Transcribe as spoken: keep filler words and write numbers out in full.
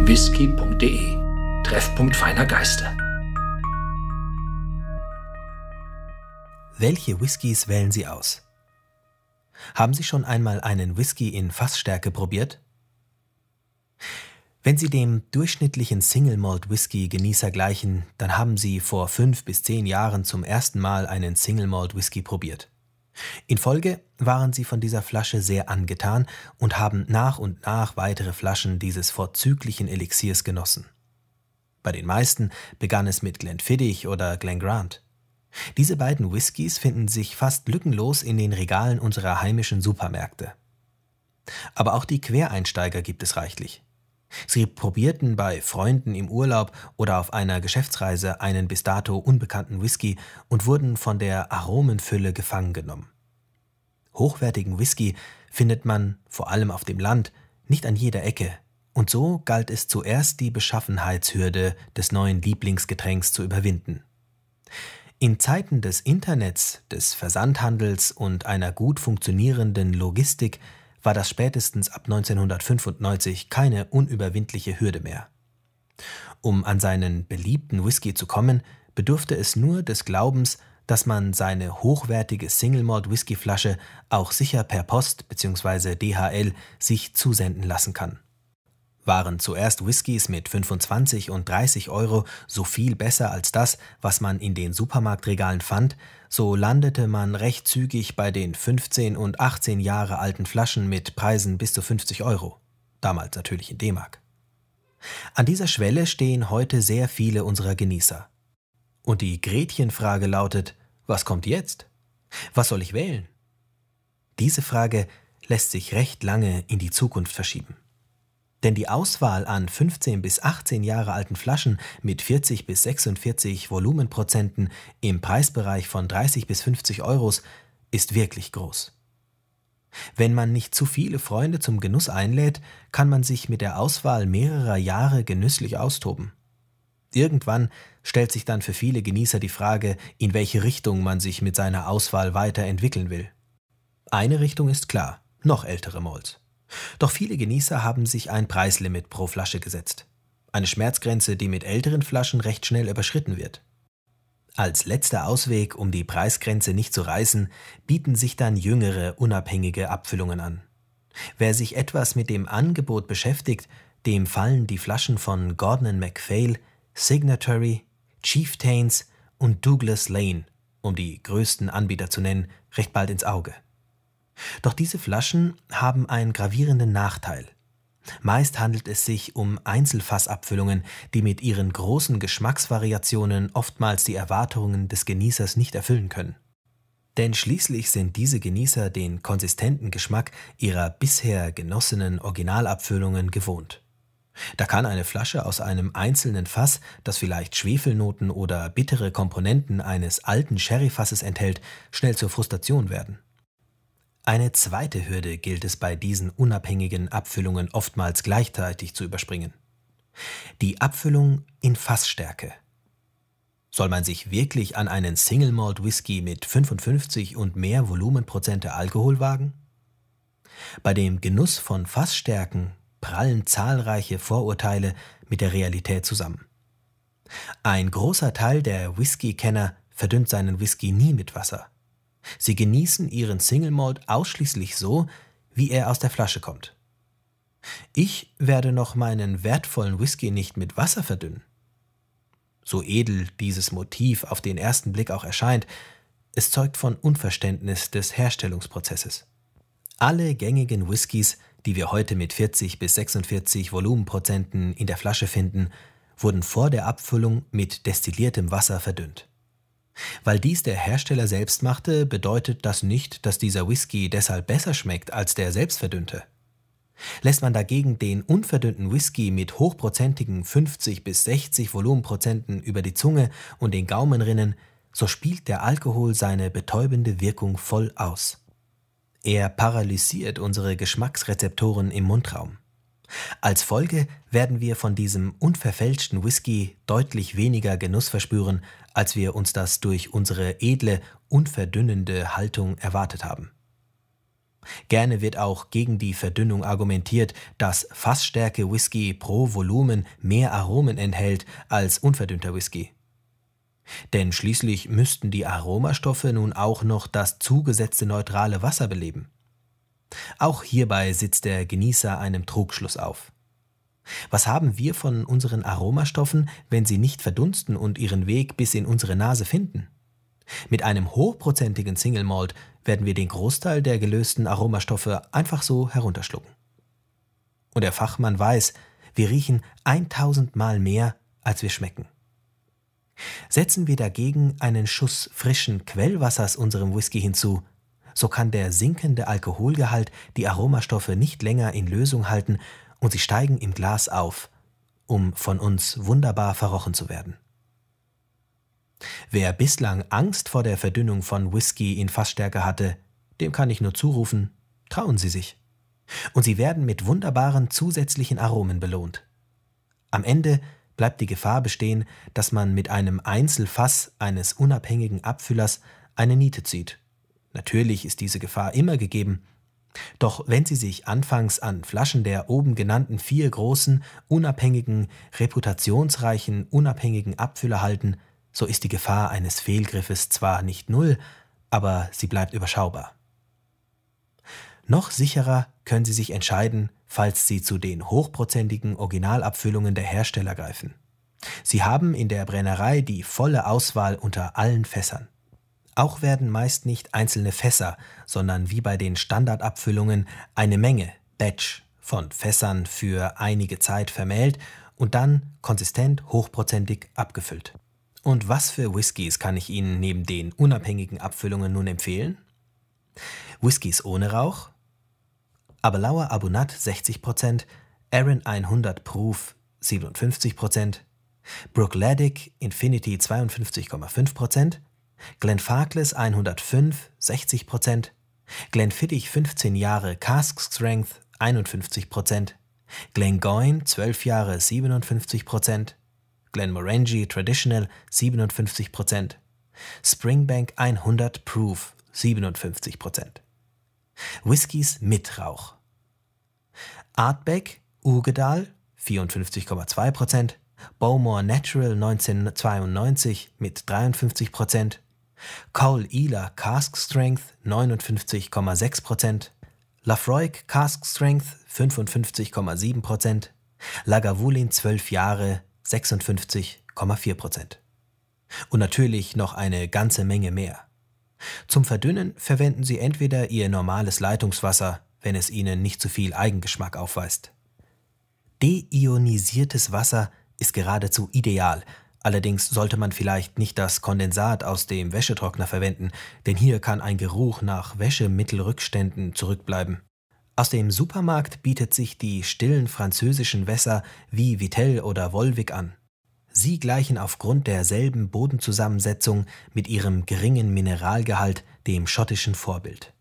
whisky punkt de, Treffpunkt feiner Geister. Welche Whiskys wählen Sie aus? Haben Sie schon einmal einen Whisky in Fassstärke probiert? Wenn Sie dem durchschnittlichen Single Malt Whisky Genießer gleichen, dann haben Sie vor fünf bis zehn Jahren zum ersten Mal einen Single Malt Whisky probiert. In Folge waren Sie von dieser Flasche sehr angetan und haben nach und nach weitere Flaschen dieses vorzüglichen Elixiers genossen. Bei den meisten begann es mit Glenfiddich oder Glengrant. Diese beiden Whiskys finden sich fast lückenlos in den Regalen unserer heimischen Supermärkte. Aber auch die Quereinsteiger gibt es reichlich. Sie probierten bei Freunden im Urlaub oder auf einer Geschäftsreise einen bis dato unbekannten Whisky und wurden von der Aromenfülle gefangen genommen. Hochwertigen Whisky findet man, vor allem auf dem Land, nicht an jeder Ecke, und so galt es zuerst, die Beschaffenheitshürde des neuen Lieblingsgetränks zu überwinden. In Zeiten des Internets, des Versandhandels und einer gut funktionierenden Logistik war das spätestens ab neunzehnhundertfünfundneunzig keine unüberwindliche Hürde mehr. Um an seinen beliebten Whisky zu kommen, bedurfte es nur des Glaubens, dass man seine hochwertige Single-Malt-Whiskyflasche auch sicher per Post bzw. D H L sich zusenden lassen kann. Waren zuerst Whiskys mit fünfundzwanzig und dreißig Euro so viel besser als das, was man in den Supermarktregalen fand, so landete man recht zügig bei den fünfzehn und achtzehn Jahre alten Flaschen mit Preisen bis zu fünfzig Euro. Damals natürlich in D-Mark. An dieser Schwelle stehen heute sehr viele unserer Genießer. Und die Gretchenfrage lautet: Was kommt jetzt? Was soll ich wählen? Diese Frage lässt sich recht lange in die Zukunft verschieben. Denn die Auswahl an fünfzehn bis achtzehn Jahre alten Flaschen mit vierzig bis sechsundvierzig Volumenprozenten im Preisbereich von dreißig bis fünfzig Euros ist wirklich groß. Wenn man nicht zu viele Freunde zum Genuss einlädt, kann man sich mit der Auswahl mehrerer Jahre genüsslich austoben. Irgendwann stellt sich dann für viele Genießer die Frage, in welche Richtung man sich mit seiner Auswahl weiterentwickeln will. Eine Richtung ist klar: noch ältere Malts. Doch viele Genießer haben sich ein Preislimit pro Flasche gesetzt. Eine Schmerzgrenze, die mit älteren Flaschen recht schnell überschritten wird. Als letzter Ausweg, um die Preisgrenze nicht zu reißen, bieten sich dann jüngere, unabhängige Abfüllungen an. Wer sich etwas mit dem Angebot beschäftigt, dem fallen die Flaschen von Gordon and MacPhail, Signatory, Chieftains und Douglas Lane, um die größten Anbieter zu nennen, recht bald ins Auge. Doch diese Flaschen haben einen gravierenden Nachteil. Meist handelt es sich um Einzelfassabfüllungen, die mit ihren großen Geschmacksvariationen oftmals die Erwartungen des Genießers nicht erfüllen können. Denn schließlich sind diese Genießer den konsistenten Geschmack ihrer bisher genossenen Originalabfüllungen gewohnt. Da kann eine Flasche aus einem einzelnen Fass, das vielleicht Schwefelnoten oder bittere Komponenten eines alten Sherryfasses enthält, schnell zur Frustration werden. Eine zweite Hürde gilt es bei diesen unabhängigen Abfüllungen oftmals gleichzeitig zu überspringen: die Abfüllung in Fassstärke. Soll man sich wirklich an einen Single Malt Whisky mit fünfundfünfzig und mehr Volumenprozente Alkohol wagen? Bei dem Genuss von Fassstärken prallen zahlreiche Vorurteile mit der Realität zusammen. Ein großer Teil der Whisky-Kenner verdünnt seinen Whisky nie mit Wasser. Sie genießen ihren Single Malt ausschließlich so, wie er aus der Flasche kommt. Ich werde noch meinen wertvollen Whisky nicht mit Wasser verdünnen. So edel dieses Motiv auf den ersten Blick auch erscheint, es zeugt von Unverständnis des Herstellungsprozesses. Alle gängigen Whiskys, die wir heute mit vierzig bis sechsundvierzig Volumenprozenten in der Flasche finden, wurden vor der Abfüllung mit destilliertem Wasser verdünnt. Weil dies der Hersteller selbst machte, bedeutet das nicht, dass dieser Whisky deshalb besser schmeckt als der selbstverdünnte. Lässt man dagegen den unverdünnten Whisky mit hochprozentigen fünfzig bis sechzig Volumenprozenten über die Zunge und den Gaumen rinnen, so spielt der Alkohol seine betäubende Wirkung voll aus. Er paralysiert unsere Geschmacksrezeptoren im Mundraum. Als Folge werden wir von diesem unverfälschten Whisky deutlich weniger Genuss verspüren, als wir uns das durch unsere edle, unverdünnende Haltung erwartet haben. Gerne wird auch gegen die Verdünnung argumentiert, dass Fassstärke-Whisky pro Volumen mehr Aromen enthält als unverdünnter Whisky. Denn schließlich müssten die Aromastoffe nun auch noch das zugesetzte neutrale Wasser beleben. Auch hierbei sitzt der Genießer einem Trugschluss auf. Was haben wir von unseren Aromastoffen, wenn sie nicht verdunsten und ihren Weg bis in unsere Nase finden? Mit einem hochprozentigen Single Malt werden wir den Großteil der gelösten Aromastoffe einfach so herunterschlucken. Und der Fachmann weiß, wir riechen tausend Mal mehr, als wir schmecken. Setzen wir dagegen einen Schuss frischen Quellwassers unserem Whisky hinzu, so kann der sinkende Alkoholgehalt die Aromastoffe nicht länger in Lösung halten und sie steigen im Glas auf, um von uns wunderbar verrochen zu werden. Wer bislang Angst vor der Verdünnung von Whisky in Fassstärke hatte, dem kann ich nur zurufen, trauen Sie sich. Und Sie werden mit wunderbaren zusätzlichen Aromen belohnt. Am Ende bleibt die Gefahr bestehen, dass man mit einem Einzelfass eines unabhängigen Abfüllers eine Niete zieht. Natürlich ist diese Gefahr immer gegeben. Doch wenn Sie sich anfangs an Flaschen der oben genannten vier großen, unabhängigen, reputationsreichen, unabhängigen Abfüller halten, so ist die Gefahr eines Fehlgriffes zwar nicht null, aber sie bleibt überschaubar. Noch sicherer können Sie sich entscheiden, falls Sie zu den hochprozentigen Originalabfüllungen der Hersteller greifen. Sie haben in der Brennerei die volle Auswahl unter allen Fässern. Auch werden meist nicht einzelne Fässer, sondern wie bei den Standardabfüllungen eine Menge, Batch, von Fässern für einige Zeit vermählt und dann konsistent hochprozentig abgefüllt. Und was für Whiskys kann ich Ihnen neben den unabhängigen Abfüllungen nun empfehlen? Whiskys ohne Rauch? Aberlour Abunat sechzig Prozent, Arran hundert Proof siebenundfünfzig Prozent, Bruichladdich Infinity zweiundfünfzig Komma fünf Prozent, Glenfarclas hundertfünf sechzig Prozent, Glenfiddich fünfzehn Jahre Cask Strength einundfünfzig Prozent, Glengoyne zwölf Jahre siebenundfünfzig Prozent, Glenmorangie Traditional siebenundfünfzig Prozent, Springbank hundert Proof siebenundfünfzig Prozent. Whiskys mit Rauch: Ardbeg Urgedal vierundfünfzig Komma zwei Prozent, Bowmore Natural neunzehnhundertzweiundneunzig mit dreiundfünfzig Prozent, Caol Ila Cask Strength neunundfünfzig Komma sechs Prozent, Laphroaig Cask Strength fünfundfünfzig Komma sieben Prozent, Lagavulin zwölf Jahre sechsundfünfzig Komma vier Prozent. Und natürlich noch eine ganze Menge mehr. Zum Verdünnen verwenden Sie entweder Ihr normales Leitungswasser, wenn es Ihnen nicht zu viel Eigengeschmack aufweist. Deionisiertes Wasser ist geradezu ideal, allerdings sollte man vielleicht nicht das Kondensat aus dem Wäschetrockner verwenden, denn hier kann ein Geruch nach Wäschemittelrückständen zurückbleiben. Aus dem Supermarkt bietet sich die stillen französischen Wässer wie Vittel oder Volvic an. Sie gleichen aufgrund derselben Bodenzusammensetzung mit ihrem geringen Mineralgehalt dem schottischen Vorbild.